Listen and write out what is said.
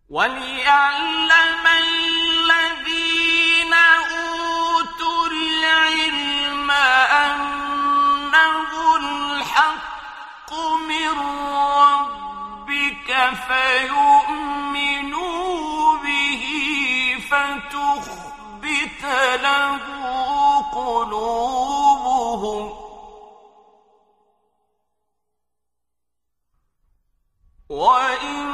وَلِيَعْلَمَ الَّذِينَ أُوتُوا الْعِلْمَ أَنَّهُ الْحَقُّ مِن رَّبِّكَ فَيُؤْمِنُوا بِهِ فَتُخْبِتَ لَهُ قُلُوبُهُمْ وَإِنَّ